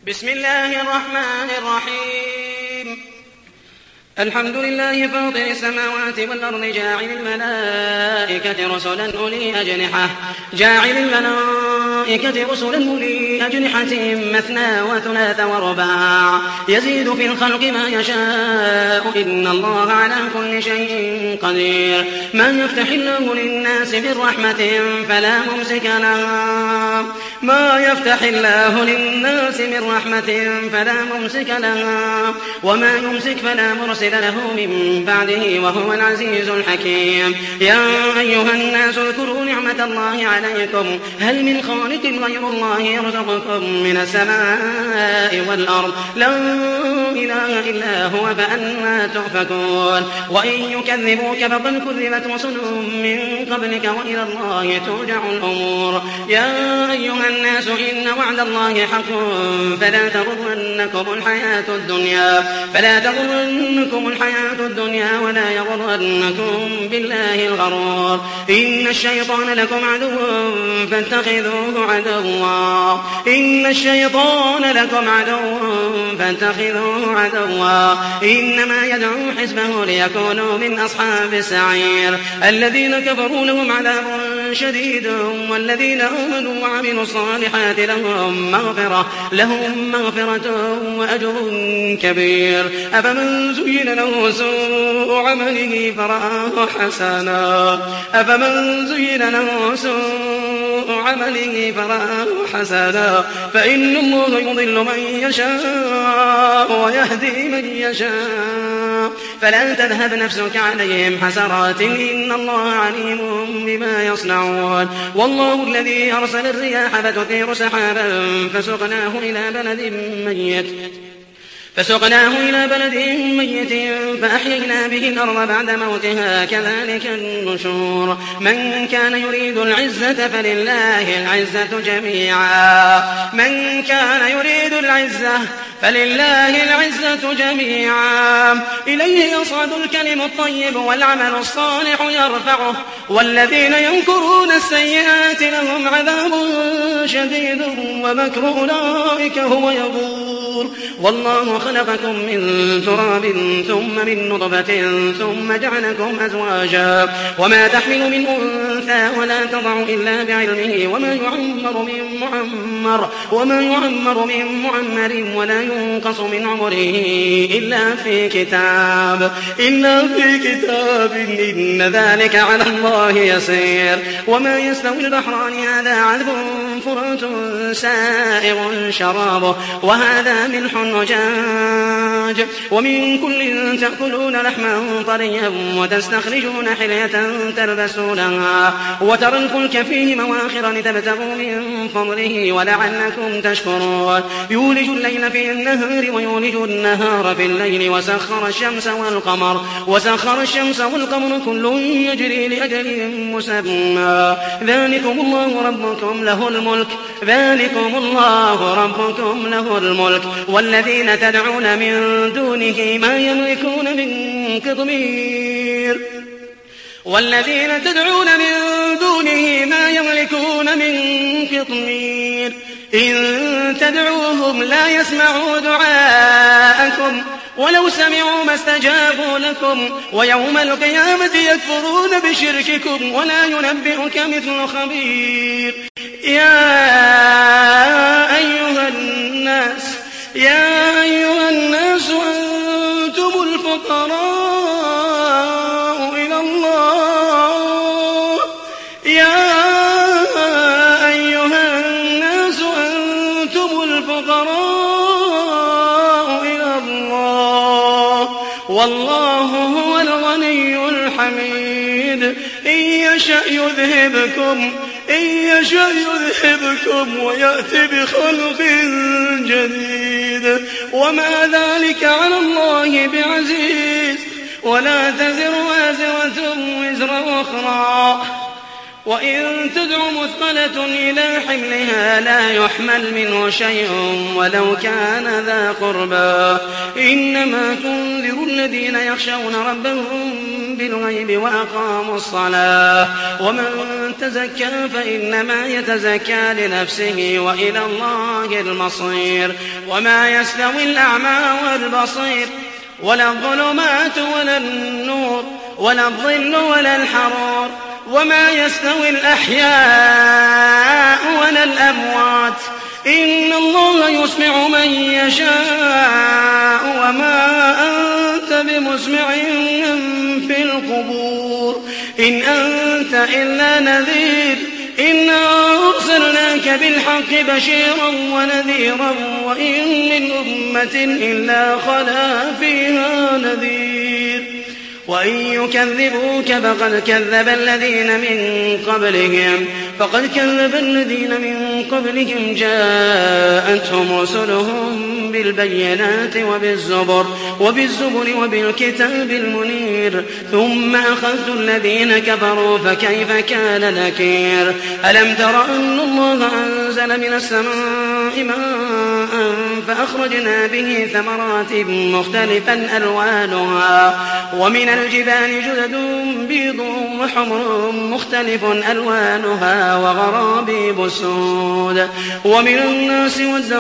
بسم الله الرحمن الرحيم. الحمد لله فاطر السماوات والأرض جاعل الملائكة رسلا أولي أجنحة مثنى وثلاث ورباع يزيد في الخلق ما يشاء إن الله على كل شيء قدير. من يفتح الله للناس من رحمة فلا ممسك لها وما يمسك فلا مرسل له من بعده وهو العزيز الحكيم. يا أيها الناس اذكروا نعمة الله عليكم هل من خالق غير الله يرزقكم من السماء والأرض لا إله إلا هو فأنى تؤفكون. وإن يكذبوك فقد كذبت رسل من قبلك وإلى الله ترجع الأمور. يا أيها الناس إن وعد الله حق فلا تغرنكم الحياة الدنيا ولا يغرنكم بالله الغرور. إن الشيطان لكم عدو فاتخذوه عدوا إنما يدعو حزبه ليكونوا من أصحاب السعير. الذين كفروا لهم عذاب شديد والذين آمنوا وعملوا الصالحات لهم مغفرة وأجر كبير. أفمن زين له سوء عمله فرآه حسنا فإن الله يضل من يشاء ويهدي من يشاء فلا تذهب نفسك عليهم حسرات إن الله عليم بما يصنعون. والله الذي أرسل الرياح فتثير سحابا فسقناه إلى بلد ميت فأحيينا به الأرض بعد موتها كذلك النشور. من كان يريد العزة فلله العزة جميعا إليه يصعد الكلم الطيب والعمل الصالح يرفعه والذين يمكرون السيئات لهم عذاب شديد ومكر أولئك هو يبور. والله خلقكم من تراب ثم من نطفة ثم جعلكم أزواجا وما تحمل من أنثى ولا تضع إلا بعلمه وما يعمر من معمر ولا ينقص من عمره إلا في كتاب إن ذلك على الله يسير. وما يستوي البحران هذا عذب فرات سائغ شرابه وهذا ملح أجاج ومن كل تأكلون لحما طريا وتستخرجون حلية تلبسونها وترى الفلك فيه مواخر لتبتغوا من فضله ولعلكم تشكرون. يولج الليل في النهار ويولج النهار في الليل وسخر الشمس والقمر كل يجري لأجل مسمى ذلكم الله ربكم له الملك والذين تدعون من دونه ما يملكون من قطمير إن تدعوهم لا يسمعوا دعاءكم ولو سمعوا ما استجابوا لكم ويوم القيامة يكفرون بشرككم ولا ينبئك مثل خبير. يا أيها الناس أنتم الفقراء إلى الله والله هو الغني الحميد. إن يشأ يذهبكم ويأتي بخلق جديد وما ذلك على الله بعزيز. ولا تزر وازرة وزر أخرى وإن تدع مثقلة إلى حملها لا يحمل منه شيء ولو كان ذا قربى إنما تنذر الذين يخشون ربهم بالغيب وأقاموا الصلاة ومن تزكى فإنما يتزكى لنفسه وإلى الله المصير وما يستوي الأعمى والبصير ولا الظلمات ولا النور ولا الظل ولا الحرور وما يستوي الأحياء ولا الأموات إن الله يسمع من يشاء وما أنت بمسمع في القبور إن أنت إلا نذير إنا أرسلناك بالحق بشيرا ونذيرا وإن من أمة إلا خلا فيها نذير وإن يكذبوك فقد كذب الذين من قبلهم جاءتهم رسلهم بالبينات وبالزبر وبالكتاب المنير ثم أخذت الذين كفروا فكيف كان نكير ألم تر أن الله أنزل من السماء ماء فأخرجنا به ثمرات مختلفا ألوانها ومن الجبال جدد بيض وحمر مختلف ألوانها وغرابيب سود ومن الناس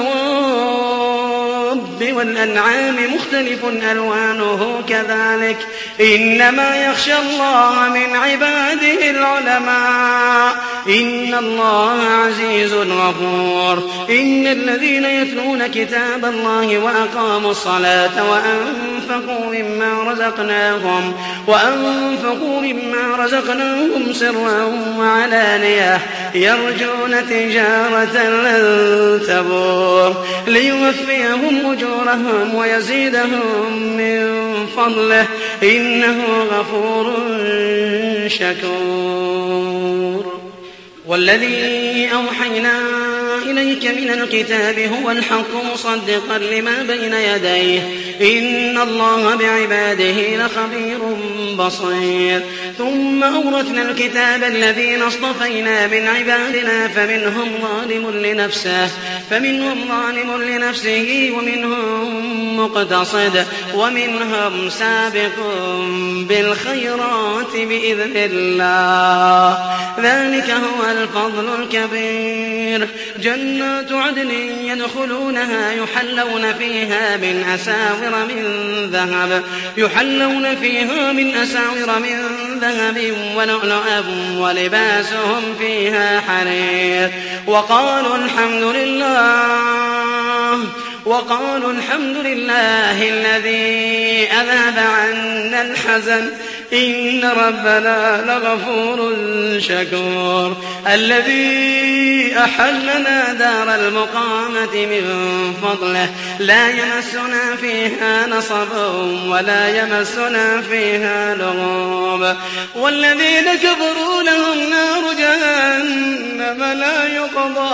والدواب والأنعام مختلف ألوانه كذلك إنما يخشى الله من عباده العلماء إن الله عزيز غفور إن الذين يتلون كتاب الله وأقاموا الصلاة وأنفقوا مما رزقناهم سرا وعلانية يرجون تجارة لن تبور ليوفيهم أجورهم ويزيدهم من فضله إنه غفور شكور والذي أوحينا إليك من الكتاب هو الحق مصدقا لما بين يديه إن الله بعباده لخبير بصير ثم أورثنا الكتاب الذين اصطفينا من عبادنا فمنهم ظالم لنفسه ومنهم مقتصد ومنهم سابق بالخيرات بإذن الله ذلك هو الفضل الكبير جنات عدن يدخلونها يحلون فيها من أساور من ذهب ولؤلؤا ولباسهم فيها حرير وقالوا الحمد لله الذي أذهب عنا الحزن إن ربنا لغفور شكور الذي أحلنا دار المقامة من فضله لا يمسنا فيها نصب ولا يمسنا فيها لغوب والذين كفروا لهم نار جهنم لا يقضى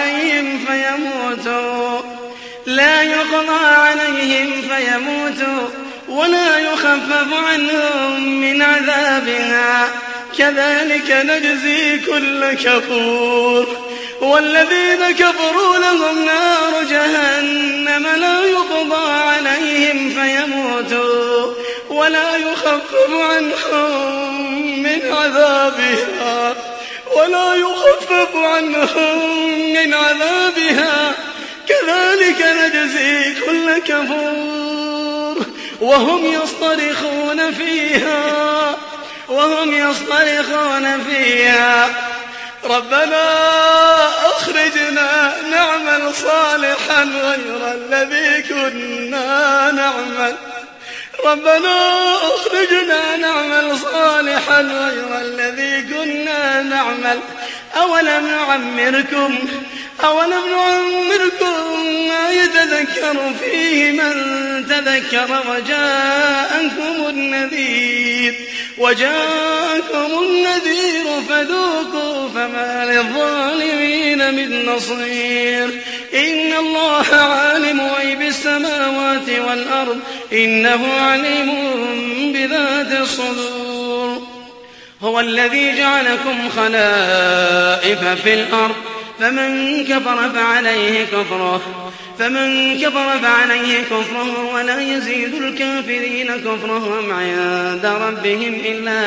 عليهم فيموتوا ولا يخفف عنهم من عذابها كذلك نجزي كل كفور والذين كفروا لهم نار جهنم لا يقضى عليهم فيموتوا ولا يخفف عنهم من عذابها كذلك نجزي كل كفور وهم يصطرخون فيها ربنا أخرجنا نعمل صالحا غير الذي كنا نعمل أولم نعمركم ما يتذكر فيه من تذكر وجاءكم النذير فذوقوا فما للظالمين من نصير إن الله عالم غيب السماوات والأرض إنه عليم بذات الصدور هو الذي جعلكم خلائف في الأرض فمن كفر فعليه كفره ولا يزيد الكافرين كفرهم عند ربهم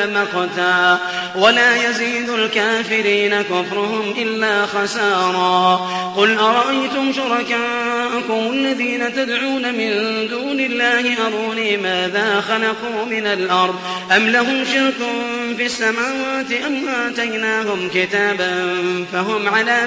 إلا خسارا. قل أرأيتم شركاءكم الذين تدعون من دون الله أروني ماذا خلقوا من الأرض أم لهم شرك في السماوات أم آتيناهم كتابا فهم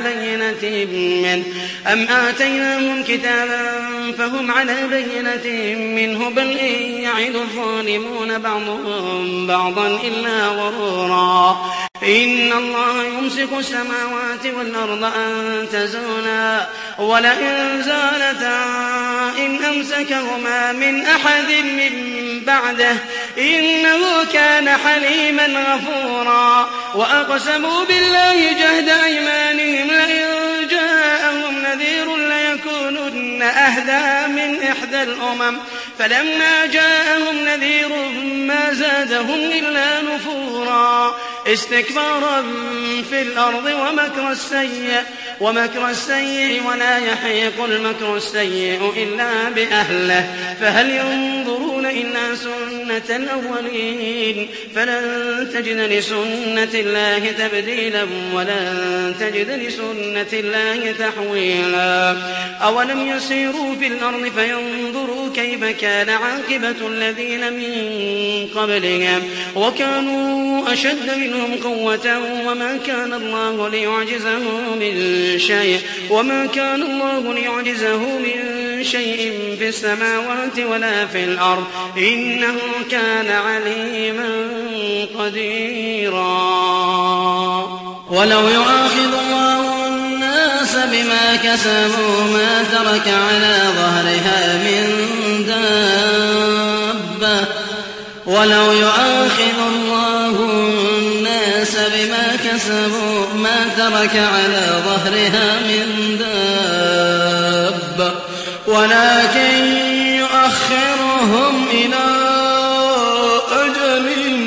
على بينة منه بل إن يعد الظالمون بعضهم بعضا إلا غرورا. إن الله يمسك السماوات والأرض أن تزولا ولئن زالتا إن أمسكهما من أحد من بعده إنه كان حليما غفورا. وأقسموا بالله جهد أيمانهم لئن جاءهم نذير ليكونن أهدى من إحدى الأمم فلما جاءهم نذير ما زادهم إلا نفورا. استكبارا في الأرض ومكر السيء ولا يحيق المكر السيء إلا بأهله فهل ينظرون إلا سنة الأولين فلن تجد لسنة الله تبديلا ولن تجد لسنة الله تحويلا. أولم يسيروا في الأرض فينظروا كيف كان عاقبة الذين من قبلهم وكانوا أشد منهم قوة وما كان الله ليعجزه من شيء في السماوات ولا في الأرض إنه كان عليما قديرا. ولو يؤاخذ الله الناس بما كسبوا ما ترك على ظهرها من دابة ولكن يؤخرهم إلى أجل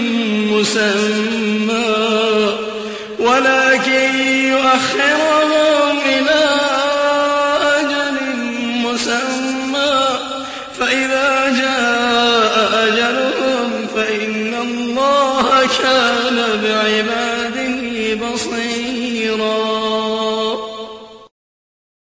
مسمى فإذا جاء أجلهم فإن الله كان بعباده بصيرا.